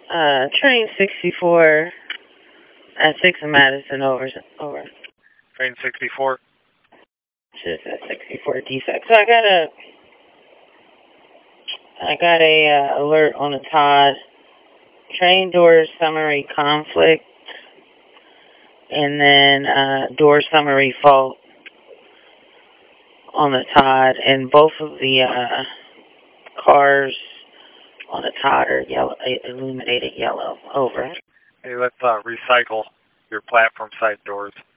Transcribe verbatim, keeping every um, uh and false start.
Uh, train sixty-four at six in Madison, over. Over. Train sixty-four. Just at sixty-four defect. So I got a, I got a uh, alert on the Todd. Train door summary conflict, and then uh, door summary fault on the Todd, and both of the uh, cars on the Todd are yellow, illuminated yellow. Over. Hey, let's uh, recycle your platform side doors.